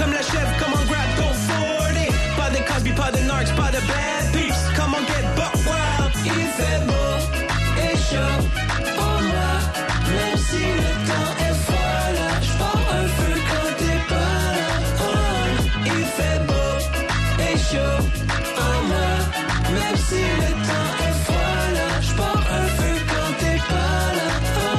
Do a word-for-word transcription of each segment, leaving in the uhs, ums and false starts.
comme la chèvre, come on grab, go for it. Pas de Cosby, pas de Narcs, pas de bad peeps. Come on get buck wild. Il fait beau et chaud, on a, même si le temps est froid là. J'pars un feu quand t'es pas là. Oh, il fait beau et chaud, on a, même si le temps est froid là. J'pars un feu quand t'es pas là.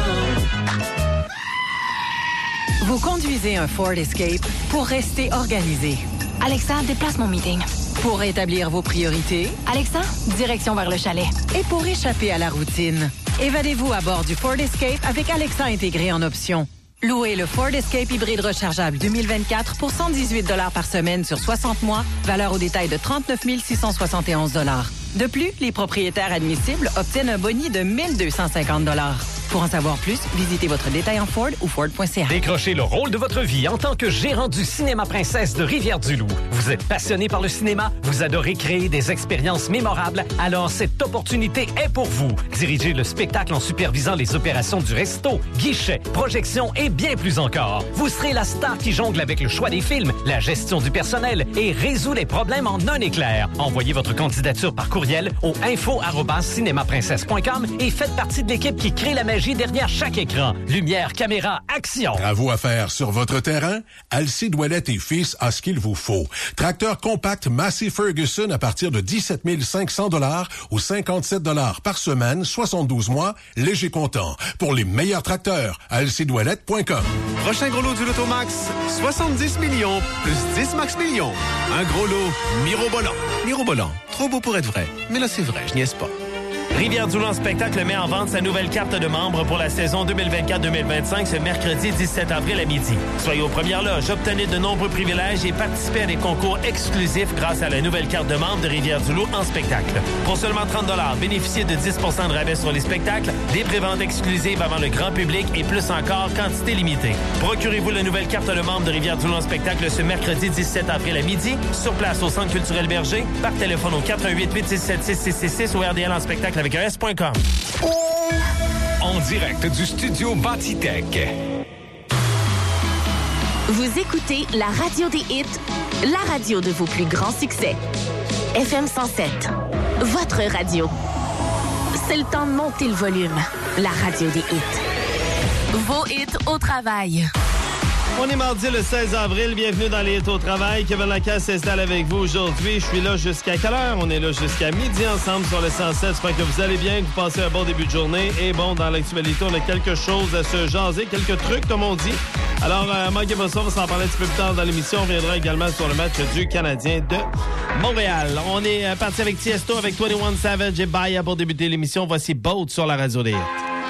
Oh. Vous conduisez un Ford Escape pour rester organisé. Alexa, déplace mon meeting. Pour établir vos priorités. Alexa, direction vers le chalet. Et pour échapper à la routine. Évadez-vous à bord du Ford Escape avec Alexa intégré en option. Louez le Ford Escape hybride rechargeable deux mille vingt-quatre pour cent dix-huit dollars par semaine sur soixante mois, valeur au détail de trente-neuf mille six cent soixante et onze dollars. De plus, les propriétaires admissibles obtiennent un boni de mille deux cent cinquante dollars. Pour en savoir plus, visitez votre détaillant Ford ou Ford point C A. Décrochez le rôle de votre vie en tant que gérant du Cinéma Princesse de Rivière-du-Loup. Vous êtes passionné par le cinéma, vous adorez créer des expériences mémorables, alors cette opportunité est pour vous. Dirigez le spectacle en supervisant les opérations du resto, guichet, projection et bien plus encore. Vous serez la star qui jongle avec le choix des films, la gestion du personnel et résout les problèmes en un éclair. Envoyez votre candidature par courriel au info arobase cinéma princesse point com et faites partie de l'équipe qui crée la magie derrière chaque écran. Lumière, caméra, action. Travaux à faire sur votre terrain? Alcide Ouellette et Fils a ce qu'il vous faut. Tracteur compact Massey Ferguson à partir de dix-sept mille cinq cents dollars ou cinquante-sept dollars par semaine, soixante-douze mois, léger comptant. Pour les meilleurs tracteurs, alcide ouellette point com. Prochain gros lot du Lotomax, soixante-dix millions plus dix max millions. Un gros lot mirobolant. Mirobolant, trop beau pour être vrai. Mais là, c'est vrai, je niaise pas. Rivière-du-Loup en spectacle met en vente sa nouvelle carte de membre pour la saison deux mille vingt-quatre deux mille vingt-cinq ce mercredi dix-sept avril à midi. Soyez aux premières loges, obtenez de nombreux privilèges et participez à des concours exclusifs grâce à la nouvelle carte de membre de Rivière-du-Loup en spectacle. Pour seulement trente dollars, bénéficiez de dix pour cent de rabais sur les spectacles, des préventes exclusives avant le grand public et plus encore, quantité limitée. Procurez-vous la nouvelle carte de membre de Rivière-du-Loup en spectacle ce mercredi dix-sept avril à midi, sur place au Centre culturel Berger, par téléphone au quatre un huit, huit six sept, six six six six ou R D L en spectacle avec un S point com. En direct du studio Batitech. Vous écoutez la radio des hits, la radio de vos plus grands succès. F M cent sept, votre radio. C'est le temps de monter le volume. La radio des hits. Vos hits au travail. On est mardi le seize avril. Bienvenue dans les hits au travail. Kevin Lacasse s'installe avec vous aujourd'hui. Je suis là jusqu'à quelle heure? On est là jusqu'à midi ensemble sur le cent sept. J'espère que vous allez bien, que vous passez un bon début de journée. Et bon, dans l'actualité, on a quelque chose à se jaser, quelques trucs, comme on dit. Alors, euh, manquez pas ça, on va s'en parler un petit peu plus tard dans l'émission. On reviendra également sur le match du Canadien de Montréal. On est euh, parti avec Tiesto, avec vingt et un Savage et Baya pour débuter l'émission. Voici Boat sur la radio des hits.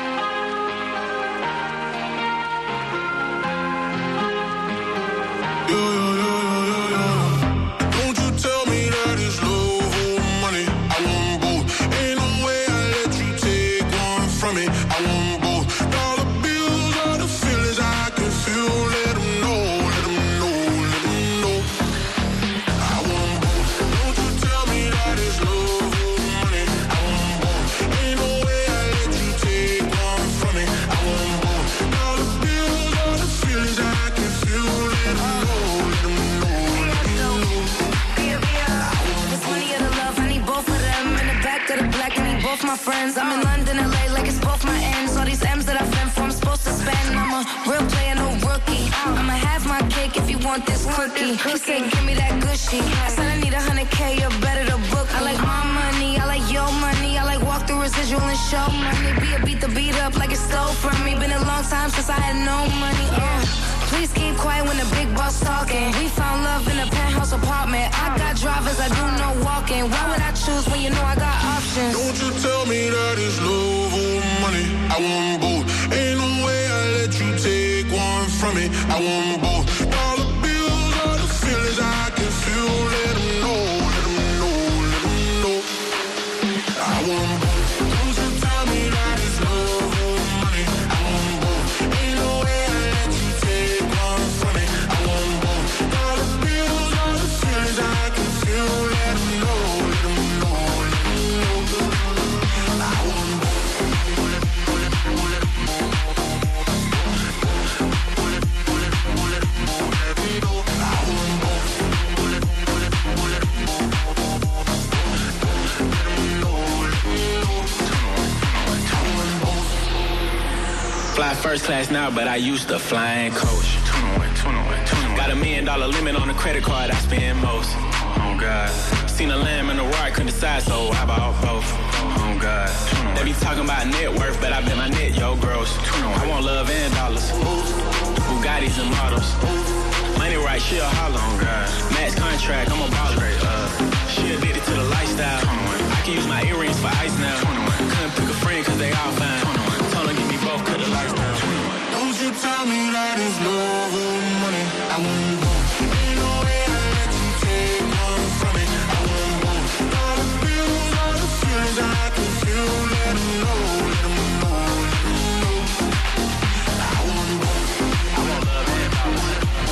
My friends, I'm in London, L A, like it's both my ends. All these M's that I've been for, I'm supposed to spend. I'm a real player, no rookie. I'ma have my cake if you want this cookie. He said, give me that good shit. I said, I need a hundred K, you're better to book. I like my money, I like your money. I like walk through residual and show money. Be a beat the beat up like it's stole from me. Been a long time since I had no money. Uh. Please keep quiet when the big boss talking. We found love in a penthouse apartment. I got drivers, I do no walking. Why would I choose when you know I got options? Don't you tell me that it's love or money. I want both. Ain't no way I let you take one from me. I want both. Dollar bills are the feelings I can feel. Let them know, let them know, let them know. I want both. Don't you tell me that it's love or money. I want both. Ain't no way I let you take one from me. I want both. Dollar bills are the feelings I can feel. Let them know, let them know, let them first class now, but I used to flying coach. twenty-one, twenty-one, twenty-one. Got a million dollar limit on the credit card I spend most. Oh, God. Seen a lamb and a roar, couldn't decide, so I bought both. Oh, God. They be talking about net worth, but I bet my net, yo, gross. I want love and dollars. Bugattis and models. Money right, she a holler. Oh, God. Max contract, I'm a baller. Uh, she addicted to the lifestyle. I can use my earrings for ice now. Couldn't pick a friend, cause they all fine. Told her give me both, cut the lights down. Don't you tell me that it's love or money. I want both. Ain't no way I let you take one from me. I want both. All the feels, all the feelings I can feel. Let them know, let them know, let them know. I want both. I want love and power.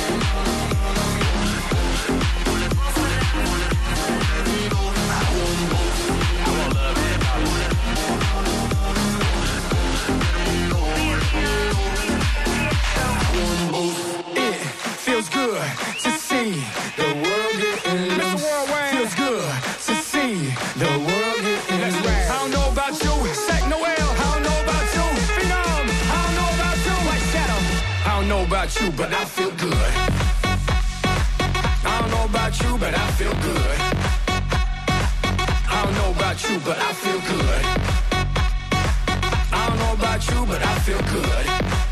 Feels good to see the world getting loose. Feels good to see the world getting loose. I don't know about you, Sack Noel. I don't know about you, Phenom. I don't know about you, White Shadow. I don't know about you, but I feel good. I don't know about you, but I feel good. I don't know about you, but I feel good. I don't know about you, but I feel good.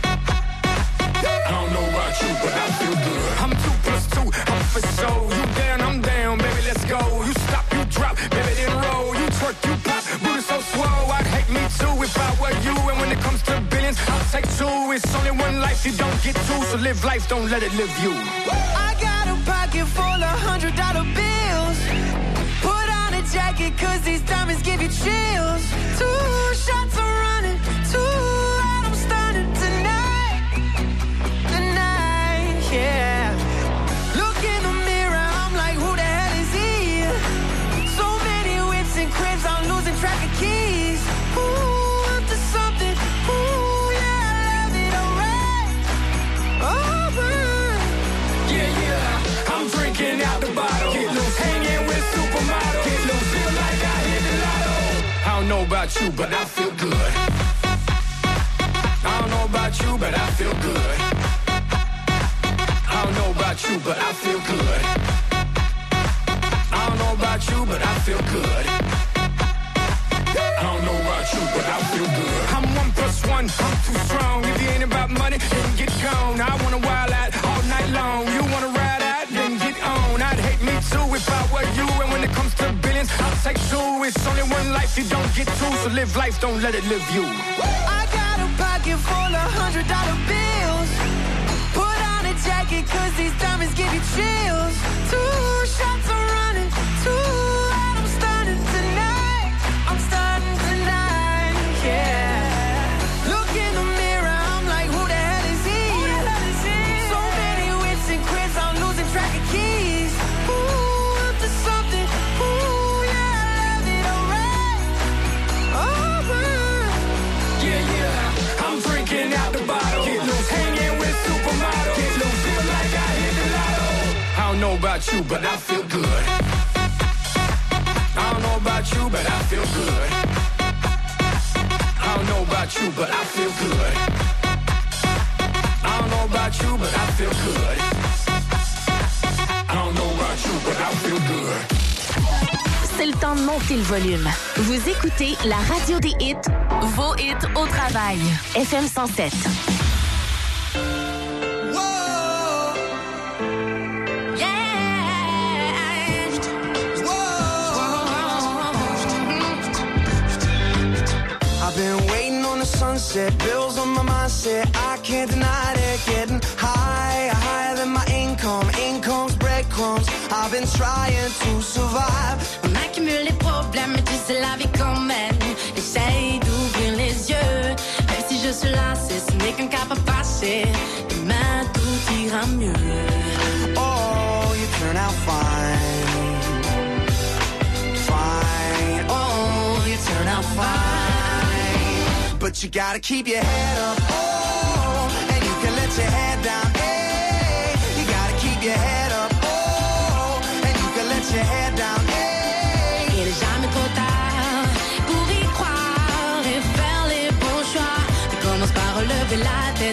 I don't know about you, but I feel good. I'm two plus two, I'm for sure. You down, I'm down, baby, let's go. You stop, you drop, baby, then roll. You twerk, you pop, booty so swole. I'd hate me too if I were you. And when it comes to billions, I'll take two. It's only one life, you don't get two. So live life, don't let it live you. I got a pocket full of hundred dollar bills. Put on a jacket, cause these diamonds give you chills. Two shots are running, two out, I'm stunning tonight. Tonight, yeah. Look in the mirror, I'm like, who the hell is he? So many whips and cribs, I'm losing track of keys. Ooh, up to something, ooh, yeah, I love it, alright. Oh, yeah, yeah, I'm drinking out the bottle. Get loose, hanging with supermodels. Get loose, feel like I hit the lotto. I don't know about you, but I feel good. I don't know about you, but I feel good. I don't know about you, but I feel good. I don't know about you, but I feel good. I don't know about you, but I feel good. I'm one plus one, I'm too strong. If you ain't about money, then get gone. I wanna wild out all night long. You wanna ride out, then get on. I'd hate me too if I were you. And when it comes to billions, I'll take two. It's only one life, you don't get two. So live life, don't let it live you. I got a pocket full of hundred dollar bills. Put on a jacket, cause these diamonds give you chills. Two shots are running, two out, I'm stunning tonight. I'm stunning tonight, yeah. Look in the mirror, I'm like, who the hell is he? So many whips and cribs, I'm losing track of keys. Ooh, up to something, ooh, yeah, I love it, alright. Oh, yeah, yeah, I'm drinking out the bottle. Get loose, hanging with supermodels. Get loose, feel like I hit the lotto. I don't know about you, but I feel good. I don't know about you, but I feel good. I don't know about you, but I feel good. I don't know about you, but I feel good. I don't know about you, but I feel good. C'est le temps de monter le volume. Vous écoutez la radio des hits, vos hits au travail. F M cent sept. I've been waiting on the sunset, bills on my mindset, I can't deny it, getting higher, higher than my income, income's breadcrumbs, I've been trying to survive. On accumule les problèmes, mais tu sais la vie quand même, essaye d'ouvrir les yeux, même si je suis lassée, ce n'est qu'un cap à passer, demain tout ira mieux. Oh, you turn out fine, fine, oh, you turn out fine, but you gotta keep your head up, oh, and you can let your head down, hey, you gotta keep your head up, oh, and you can let your head down, hey. Il est jamais trop tard pour y croire et faire les bons choix, mais commence par relever la tête.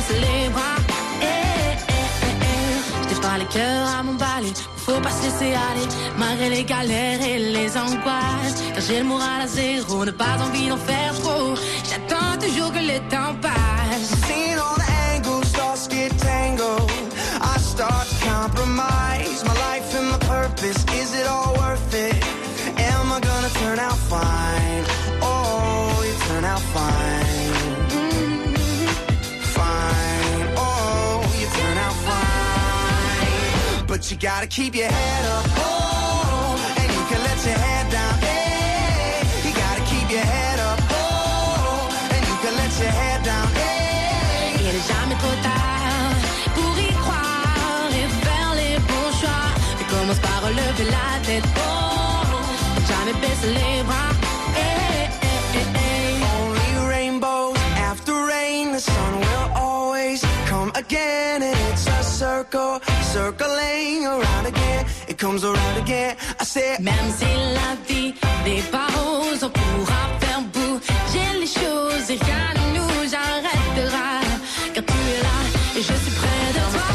baisse les bras. Eh, eh, eh, eh. J't'ai pas le cœur à m'emballer, faut pas se laisser aller, malgré les galères et les angoisses. Car j'ai le moral à zéro, n'a pas envie d'en faire trop. J'attends toujours que le temps passe. Seeing all the angles, thoughts get tangled. I start to compromise my life and my purpose. Is it all worth it? Am I gonna turn out fine? Oh, you turn out fine. Mm-hmm. Fine. Oh, you turn out fine. But you gotta keep your head up. Oh, and you can let your head down. Hey, you gotta keep your head up. Oh, and you can let your head down. Hey, il est jamais trop tard pour y croire et faire les bons choix. Mais commence par relever la tête. Oh, jamais baisser les bras. Hey, hey, hey, hey. Only rainbows after rain. The sun will always come again. And it's a circle, circling around again. It comes around again. I said, même si la vie n'est pas rose, on pourra faire bouger les choses. Et rien ne nous arrêtera. Car tu es là et je suis près de toi.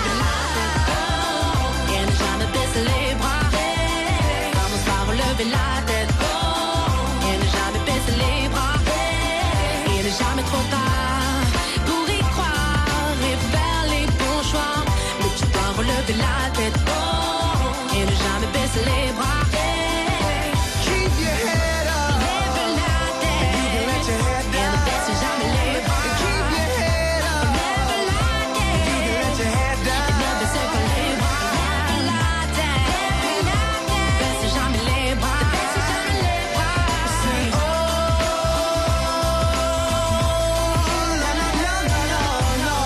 Et ne jamais baisser les bras. Commence par relever la tête. Et ne jamais baisser les bras. Et ne jamais trop tard pour y croire et faire les bons choix. Mais tu dois relever la tête. Et ne jamais baisser les bras. keep your head up. Lève la tête. You can let your head Et ne down. baisse jamais les bras. Keep your head up. Lève la tête. You can let your head down. Ne baisse pas les bras. Lève la tête. Ne baisse jamais les bras. Ne baisse jamais les bras. Say, oh, no, no, no, no, no.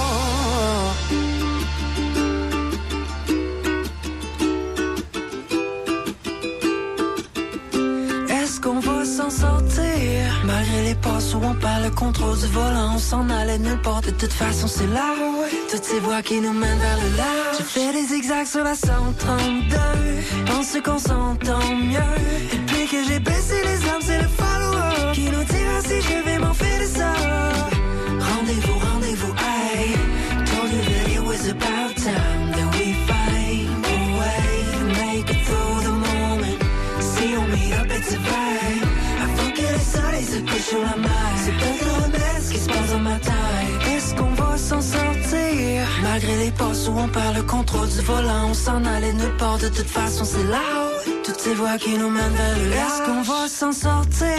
Est-ce qu'on va s'en sortir? Malgré les passes où on perd le contrôle du volant, on s'en allait nulle part. De toute façon, c'est là. Toutes ces voies qui nous mènent vers le large. Je fais des zigzags sur la cent trente-deux. Pense qu'on s'entend mieux. Depuis que j'ai baissé les armes, c'est le follow-up qui nous dira si je vais m'en faire de ça. Rendez-vous, rendez-vous, hey. Told you that it was about time that we find a way to make it through the moment. Si on meet up, it's a vibe. Avant que le soleil se couche sur la mer, c'est peut-être le remède ce qui se passe dans ma tête. Est-ce qu'on va s'en sortir? Malgré les passes où on perd le contrôle du volant, on s'en allait nulle part. De toute façon, c'est loud. Toutes ces voies qui nous mènent vers le large. Est-ce qu'on va s'en sortir?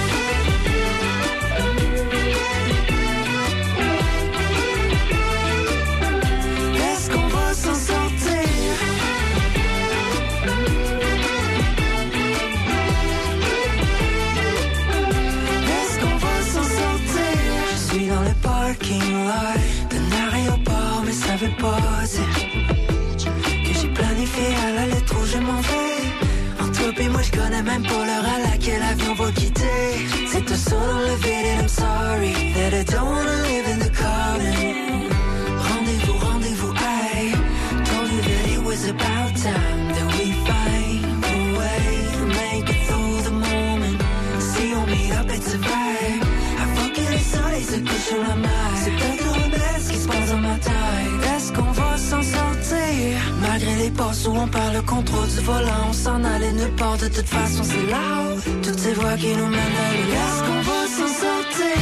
Est-ce qu'on va s'en sortir? Est-ce qu'on va s'en sortir? Je suis dans le parking lot d'un aéroport, mais ça veut pas dire que j'ai planifié à la lettre où je m'en vais. Entre toi et moi, je connais même pas l'heure à laquelle l'avion va quitter. C'est un saut dans le vide and I'm sorry that I don't wanna live in the common. Rendez-vous, rendez-vous, hey. Told you that it was about time that we find a way to make it through the moment. Si on meet up, it's a vibe. Avant que le soleil se couche sur la mer, c'est peut-être le remède ce qui se passe dans ma tête. Est-ce qu'on va s'en sortir? Malgré les passes où on perd le contrôle du volant, on s'en allait nulle part. De toute façon, c'est loud. Toutes ces voies qui nous mènent à l'ouest. Est-ce qu'on va s'en sortir?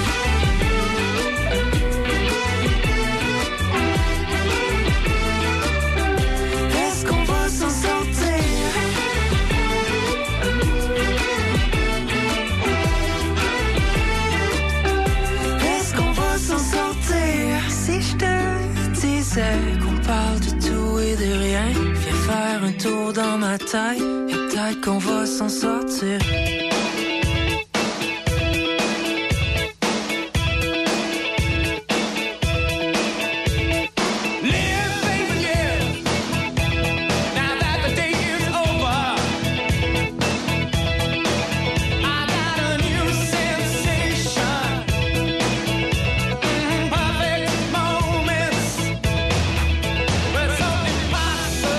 Est-ce qu'on va s'en sortir? Est-ce qu'on va s'en sortir? Si je te disais qu'on parle de tout et de rien, viens faire un tour dans ma tête et peut-être qu'on va s'en sortir.